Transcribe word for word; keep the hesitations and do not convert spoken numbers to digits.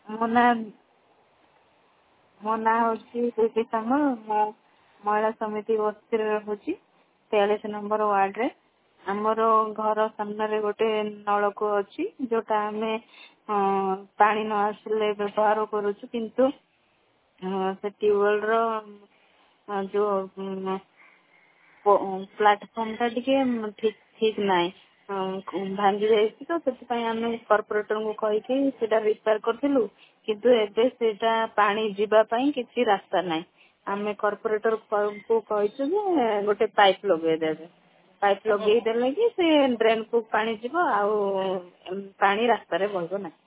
ମୋ ନାଁ ମୋ ନାଁ ହଉଛି ଦୁଇଟି ସାମଲ। ମୁଁ ମହିଳା ସମିତି ବସ୍ତିରେ ରହୁଛି, ତେୟାଳିଶ ନମ୍ବର ୱାର୍ଡରେ। ଆମର ଘର ସାମ୍ନାରେ ଗୋଟେ ନଳକୂଅ ଅଛି, ଯୋଉଟା ଆମେ ପାଣି ନ ଆସିଲେ ବ୍ୟବହାର କରୁଛୁ, କିନ୍ତୁ ସେ ଟ୍ୟୁବୱେଲର ଯୋଉ ପ୍ଲାଟଫର୍ମ ଟା ଟିକେ ଠିକ ଠିକ ନାହିଁ, ଭାଙ୍ଗି ଯାଇଛି। ତ ସେଥିପାଇଁ ଆମେ କର୍ପୋରେଟରଙ୍କୁ କହିକି ସେଟା ରିପେୟାର କରିଥିଲୁ, କିନ୍ତୁ ଏବେ ସେଟା ପାଣି ଯିବା ପାଇଁ କିଛି ରାସ୍ତା ନାହିଁ। ଆମେ କର୍ପୋରେଟର କୁ କହିଛୁ ଯେ ଗୋଟେ ପାଇପ୍ ଲଗେଇଦେବେ। ପାଇପ୍ ଲଗେଇଦେଲେ କି ସେ ଡ୍ରେନ୍ କୁ ପାଣି ଯିବ, ଆଉ ପାଣି ରାସ୍ତାରେ ବହିବ ନାହିଁ।